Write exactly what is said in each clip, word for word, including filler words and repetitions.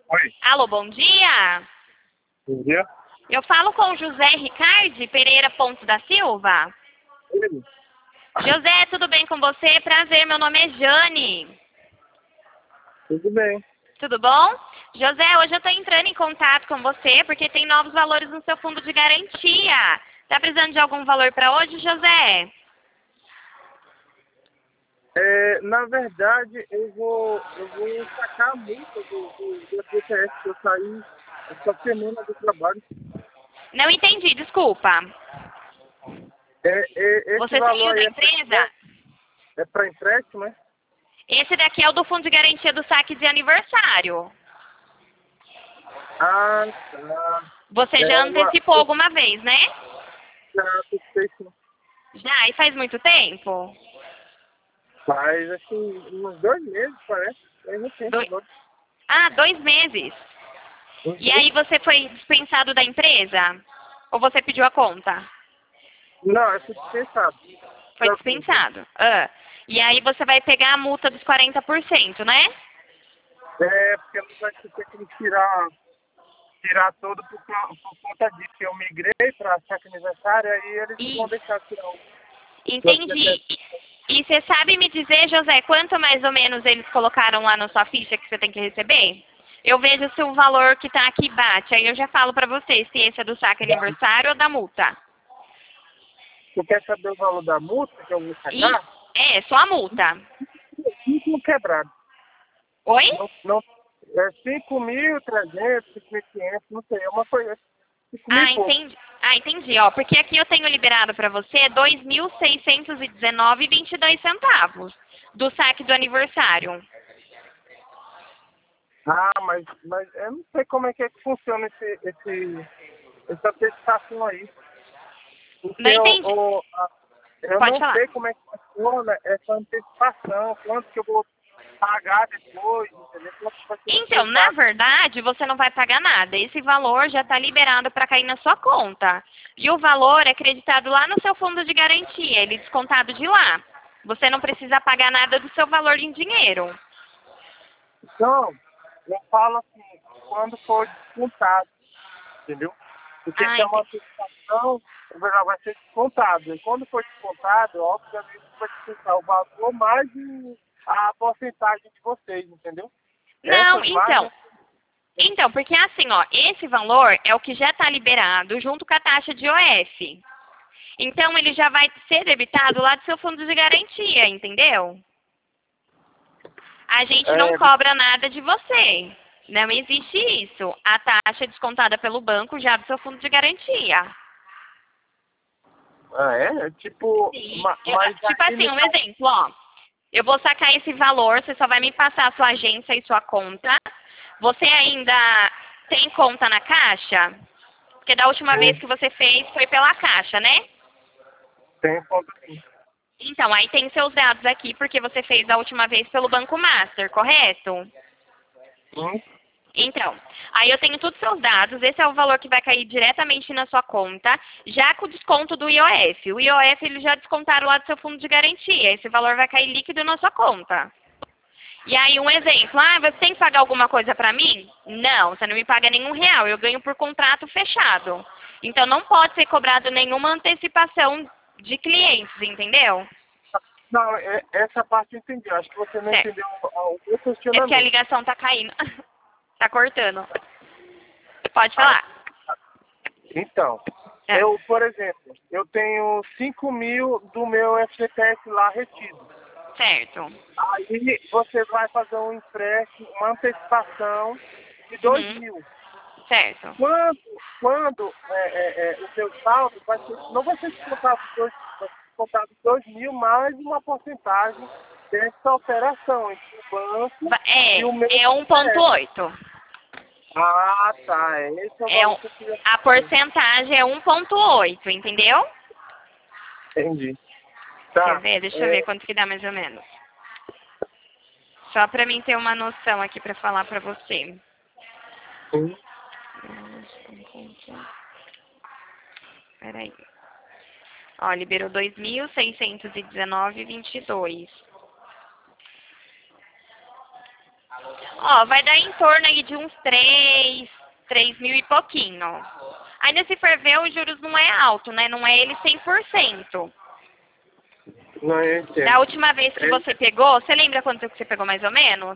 Oi, Alô, bom dia. bom dia. Eu falo com José Ricardo Pereira Ponto da Silva. Oi, José, tudo bem com você? Prazer, meu nome é Jane. tudo bem. Tudo bom? José, hoje eu estou entrando em contato com você porque tem novos valores no seu fundo de garantia. Tá precisando de algum valor para hoje, José? É, na verdade, eu vou, eu vou sacar a multa do, do, do F G T S que eu saí essa semana do trabalho. Não entendi, desculpa. É, é, esse Você valor saiu da aí é para empresa? é para empréstimo, né? Esse daqui é o do fundo de garantia do saque de aniversário. Ah, tá. Você já É uma, antecipou alguma vez, né? já fixei sim. Já, e faz muito tempo? Faz assim, uns dois meses, parece. É recente Doi- agora. Ah, dois meses. E Uhum. aí você foi dispensado da empresa? Ou você pediu a conta? Não, é dispensado. Foi dispensado. Ah. E aí você vai pegar a multa dos quarenta por cento, né? É, porque não vai ter que tirar tirar tudo por, co- por conta disso. Eu migrei para saque aniversário, aí eles não vão Isso. deixar tirar o do F G T S. Entendi. E você sabe me dizer, José, quanto mais ou menos eles colocaram lá na sua ficha que você tem que receber? Eu vejo se o valor que está aqui bate. Aí eu já falo para você se esse é do saque aniversário ou da multa. Tu quer saber o valor da multa que eu vou E sacar? é, só a multa. Cinco quebrado. Oi? Não, não, é cinco mil e trezentos, cinco mil e quinhentos, não sei, é uma coisa. Cinco mil e Ah, pouco. entendi. Ah, entendi, ó. Porque aqui eu tenho liberado para você dois mil seiscentos e dezenove e vinte e dois centavos do saque do aniversário. Ah, mas, mas eu não sei como é que, é que funciona esse, esse, essa antecipação aí. Porque Não eu, entendi. eu, a- eu Pode não falar. sei como é que funciona essa antecipação, quanto que eu vou pagar depois, entendeu? Quanto que vai ser Então, na descontado. verdade, você não vai pagar nada. Esse valor já está liberado para cair na sua conta. E o valor é acreditado lá no seu fundo de garantia, ele é descontado de lá. Você não precisa pagar nada do seu valor em dinheiro. Então, eu falo assim, quando for descontado, entendeu? Porque se Ah, é uma entendi. antecipação, já vai ser descontado. E quando for descontado, obviamente vai descontar o valor mais o- a porcentagem de vocês, entendeu? Não, Essas então. margens. Então, porque assim, ó, esse valor é o que já está liberado junto com a taxa de O F. Então, ele já vai ser debitado lá do seu fundo de garantia, entendeu? A gente não É, cobra nada de você. Não existe isso. A taxa é descontada pelo banco já do seu fundo de garantia. ah, é, é tipo, Sim. ma- Eu- mas tipo aí assim, no um caso. exemplo, ó. Eu vou sacar esse valor, você só vai me passar a sua agência e sua conta. Você ainda tem conta na Caixa? Porque da última vez Tem, que você fez foi pela Caixa, né? tem conta sim. Então, aí tem seus dados aqui, porque você fez a última vez pelo Banco Master, correto? Hum? Então, aí eu tenho todos os seus dados, esse é o valor que vai cair diretamente na sua conta, já com o desconto do I O F. O I O F eles já descontaram lá do seu fundo de garantia, esse valor vai cair líquido na sua conta. E aí, um exemplo, ah, você tem que pagar alguma coisa pra mim? Não, você não me paga nenhum real, eu ganho por contrato fechado. Então, não pode ser cobrado nenhuma antecipação de clientes, entendeu? Não, é- essa parte eu entendi. Acho que você não Certo. entendeu o o meu É porque a questionamento. ligação tá caindo. Tá cortando. Pode Ah, falar. então, É, eu, por exemplo, eu tenho cinco mil do meu F G T S lá retido. certo. Aí você vai fazer um empréstimo, uma antecipação de dois Uhum. mil. Certo. Quando, quando é, é, é, o seu saldo vai ser, não vai ser descontado dois, vai ser descontado dois mil mais uma porcentagem dessa operação entre o banco Va- e o meu É, é um ponto F G T S. oito. Ah, tá. É esse é o É valor um, que eu queria a saber. porcentagem é um ponto oito, entendeu? Entendi. Quer Tá. ver? Deixa eu ver É, quanto que dá mais ou menos. Só pra mim ter uma noção aqui pra falar pra você. sim. Peraí. Ó, liberou dois mil seiscentos e dezenove e vinte e dois. Ó, vai dar em torno aí de uns três, três mil e pouquinho. Ainda se for ver, os juros não é alto, né? Não é ele cem por cento. Não, eu entendo. Da última vez que É, você pegou, você lembra quanto que você pegou mais ou menos?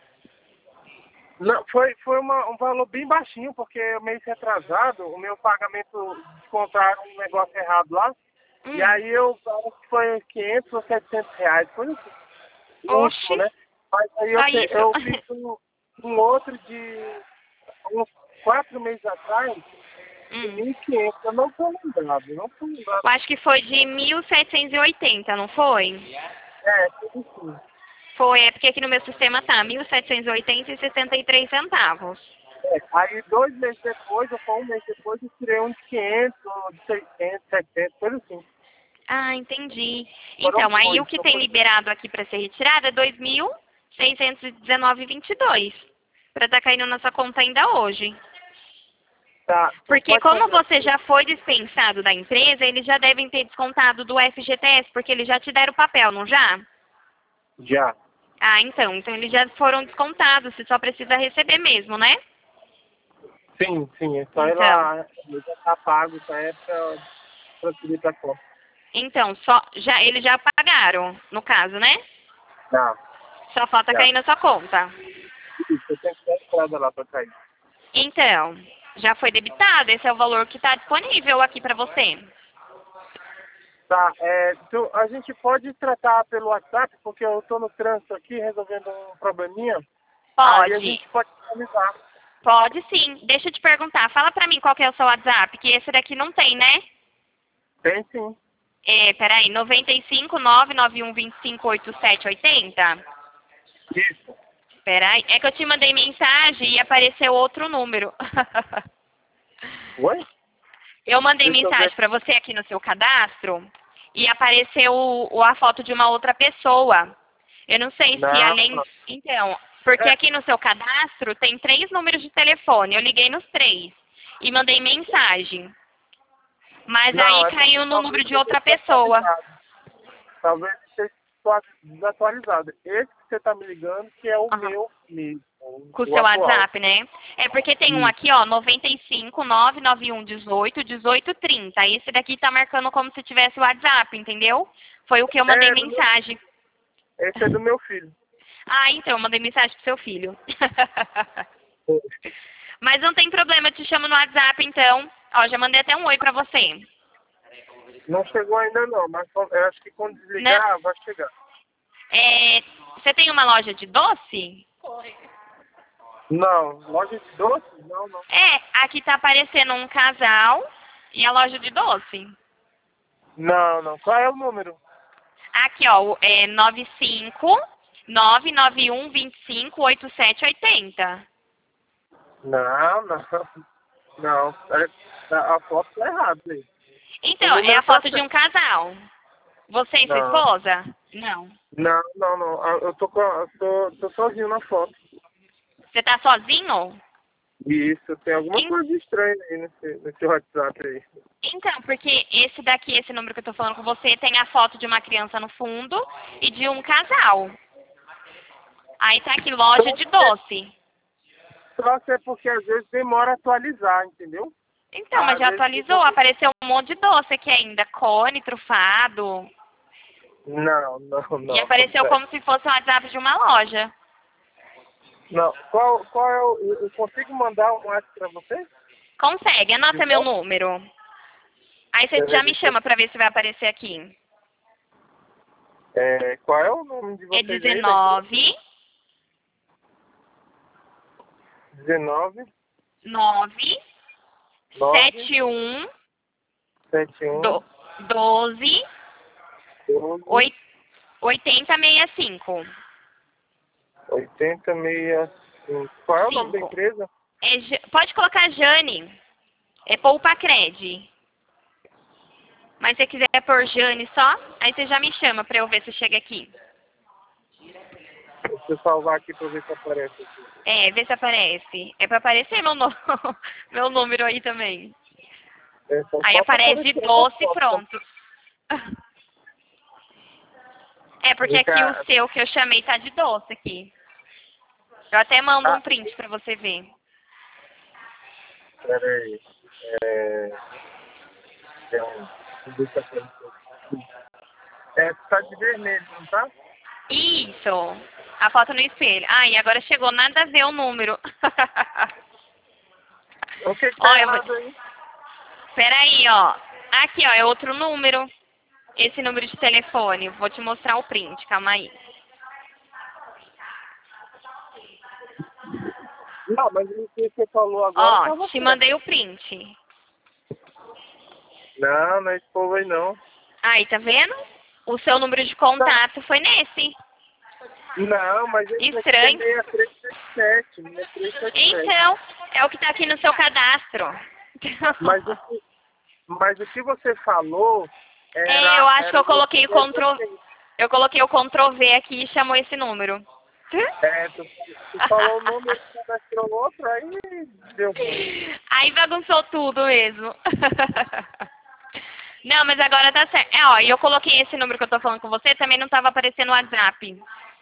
não, foi foi uma, um valor bem baixinho, porque o mês retrasado, o meu pagamento descontaram um negócio errado lá. E Hum. aí eu acho que foi quinhentos ou setecentos reais, foi assim, o último, Oxi, né? Mas aí eu, só te- isso? eu fiz um, um outro de uns quatro meses atrás, de Hum. mil e quinhentos. Eu não tô lembrado, não tô lembrado. Eu acho que foi de mil setecentos e oitenta, não foi? É, tudo sim. Foi, é porque aqui no meu sistema tá mil setecentos e oitenta e sessenta e três centavos. É, aí dois meses depois, ou foi um mês depois, eu tirei um de quinhentos, ou de seiscentos, setecentos, coisa assim. Ah, entendi. Foram Então, aí dois, o que não tem foi... liberado aqui para ser retirado é dois mil seiscentos e dezenove e vinte e dois. Para estar caindo na sua conta ainda hoje. Tá, Porque pode como fazer você assim. já foi dispensado da empresa, eles já devem ter descontado do F G T S, porque eles já te deram o papel, não já? Já. Ah, então. Então eles já foram descontados, você só precisa receber mesmo, né? Sim, sim, é só ir Então. lá, já tá pago, já é pra transferir pra conta. Então, só já eles já pagaram, no caso, né? Já, Só falta já. cair na sua conta. Isso, eu tenho que dar entrada lá pra cair. Então, já foi debitado, esse é o valor que está disponível aqui para você. Tá, é, tu, a gente pode tratar pelo WhatsApp, porque eu tô no trânsito aqui resolvendo um probleminha. Aí a Pode, gente pode finalizar. pode sim. Deixa eu te perguntar, fala para mim qual que é o seu WhatsApp, que esse daqui não tem, né? Tem sim. É, peraí, noventa e cinco, nove nove um, vinte e cinco, oitenta e sete oitenta? Isso. Peraí, é que eu te mandei mensagem e apareceu outro número. Oi? Eu mandei Deixa eu mensagem ver. para você aqui no seu cadastro e apareceu o- a foto de uma outra pessoa. Eu não sei se Não, além... não. Então, porque É, aqui no seu cadastro tem três números de telefone. Eu liguei nos três e mandei mensagem. Mas não, aí é porque caiu no talvez número de esteja outra pessoa. desatualizado. Talvez esteja desatualizado. Esse que você tá me ligando, que é o Aham. meu mesmo, o Com o o seu atual. WhatsApp, né? É porque tem um Isso. aqui, ó, noventa e cinco, nove nove um, dezoito, dezoito, trinta. Esse daqui tá marcando como se tivesse o WhatsApp, entendeu? Foi o que eu mandei É, do meu, mensagem. esse é do meu filho. Ah, então, eu mandei mensagem pro seu filho. Mas não tem problema, eu te chamo no WhatsApp, então. Ó, já mandei até um oi pra você. Não chegou ainda não, mas eu acho que quando Não, desligar, vai chegar. é, você tem uma loja de doce? Não, loja de doce? Não, não. É, aqui tá aparecendo um casal e a loja de doce. Não, não. Qual é o número? Aqui, ó, o- é nove cinco, nove nove um, vinte e cinco, oitenta e sete oitenta. Não, não. Não, é- a foto tá errada aí. O Então, é a número tá foto de um certo. casal. Você e sua Não, esposa? Não. não, não, não. Ah, eu tô, com a- eu tô, tô sozinho na foto. Você tá sozinho? Isso, tem alguma coisa estranha aí nesse, nesse WhatsApp aí. Então, porque esse daqui, esse número que eu tô falando com você, tem a foto de uma criança no fundo e de um casal. Aí tá aqui, loja de Só doce. só se é porque às vezes demora a atualizar, entendeu? Então, mas Às já vezes atualizou, fica... apareceu um monte de doce aqui ainda, cone, trufado. Não, não, E não. apareceu como se fosse um WhatsApp de uma loja. Não. Qual, qual é o... Eu eu consigo mandar um WhatsApp pra você? Consegue, De anota meu volta? número. Aí você já Peraí, me deixa eu... chama pra ver se vai aparecer aqui. É, qual é o nome de É vocês aí da empresa? dezenove, dezenove, nove, nove, sete um, sete um, do- doze, doze, oi- oitenta e sessenta e cinco. oitenta, sessenta e cinco. Qual é o nome da Cinco. empresa? É Ja- pode colocar Jane. É Poupa Cred. Mas se você quiser pôr Jane só, aí você já me chama pra eu ver se chega aqui. Deixa eu salvar aqui pra ver se aparece aqui. É, vê se aparece. É pra aparecer meu, no... meu número aí também. É, só Aí falta aparece aparecer essa doce e foto, tá? pronto. É porque Vem aqui o cá. seu que eu chamei tá de doce aqui. Eu até mando Ah, um print pra você ver. peraí. É... Tem um... É, tá de vermelho, não tá? Isso. A foto no espelho. Ah, e agora chegou nada a ver o número. O que que Ó, tá eu vou... errado aí? Peraí, ó. Aqui, ó, é outro número. Esse número de telefone. Vou te mostrar o print, calma aí. Não, mas o que você falou agora Ó, tava te certo. mandei o print. Não, não é esse povo aí não. Aí, tá vendo? O seu número de contato foi nesse. Não, mas esse aqui é Estranho. seis três sete sete, seis três sete sete. Então, é o que tá aqui no seu cadastro. Mas o que, mas o que você falou É, eu era... acho que era eu coloquei o Ctrl... o... Eu coloquei o Ctrl V aqui e chamou esse número. É, tu, tu falou o número e cadastrou outro, aí deu ruim. Aí bagunçou tudo mesmo. Não, mas agora tá certo. É, ó, e eu coloquei esse número que eu tô falando com você, também não tava aparecendo no WhatsApp.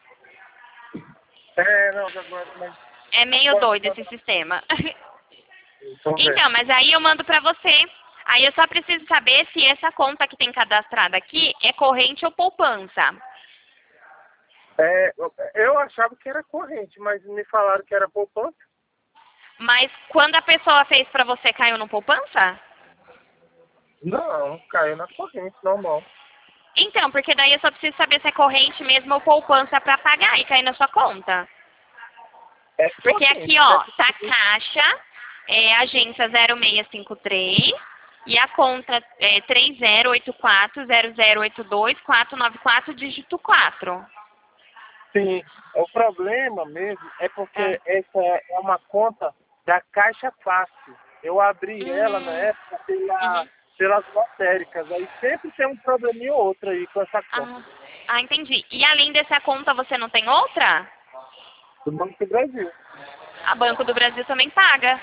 É, não, agora... Mas, É meio pode, doido pode, esse sistema. vamos ver. Então, mas aí eu mando pra você. Aí eu só preciso saber se essa conta que tem cadastrada aqui é corrente ou poupança. É, eu achava que era corrente, mas me falaram que era poupança. Mas quando a pessoa fez pra você, caiu no poupança? Não, caiu na corrente, normal. Então, porque daí eu só preciso saber se é corrente mesmo ou poupança pra pagar e cair na sua conta. É Porque corrente. aqui, ó, Deve tá ser- caixa, é, agência zero seis cinco três e a conta é três zero oito quatro zero zero oito dois quatro nove quatro, dígito quatro. Sim, o problema mesmo é É. porque essa é uma conta da Caixa Fácil. Eu abri ela na Hum, época pela, uhum. pelas lotéricas. Aí sempre tem um probleminha ou outro aí com essa conta. Ah, ah, entendi. E além dessa conta, você não tem outra? Do Banco do Brasil. A Banco do Brasil também paga.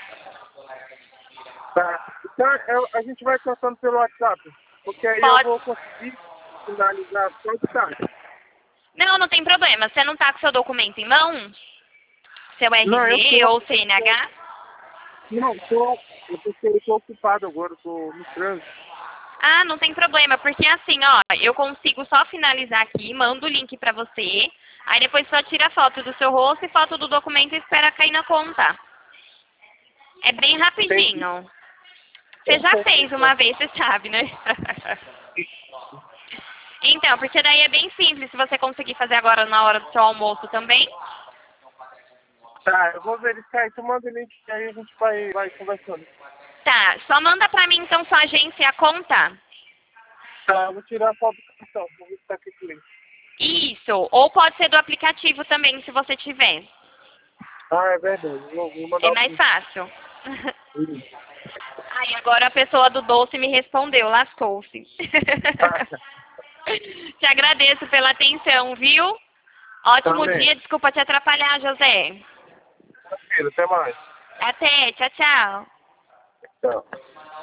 Tá. Então eu- a gente vai tratando pelo WhatsApp. Porque aí eu Pode. vou conseguir finalizar só de tarde. Não, não tem problema. Você não tá com seu documento em mãos? Seu Não, eu R G tô. ou C N H? Não, tô. Eu tô, eu tô ocupado agora, tô no trânsito. Ah, não tem problema, porque assim, ó, eu consigo só finalizar aqui, mando o link pra você, aí depois só tira foto do seu rosto e foto do documento e espera cair na conta. É bem Entendi. rapidinho. Você já fez uma vez, você sabe, né? Então, porque daí é bem simples, se você conseguir fazer agora na hora do seu almoço também. Tá, eu vou verificar, então manda o link e aí a gente vai, vai conversando. Tá, só manda pra mim então sua agência e a conta. Tá, eu vou tirar a foto do cartão, vou ver se tá aqui com o link. Isso, ou pode ser do aplicativo também, se você tiver. Ah, é verdade, vou, vou mandar É o mais print. fácil. Ai, agora a pessoa do doce me respondeu, lascou-se. Tá, Te agradeço pela atenção, viu? Ótimo também. dia, desculpa te atrapalhar, José. Tranquilo, até mais. Até, tchau, tchau. Tchau.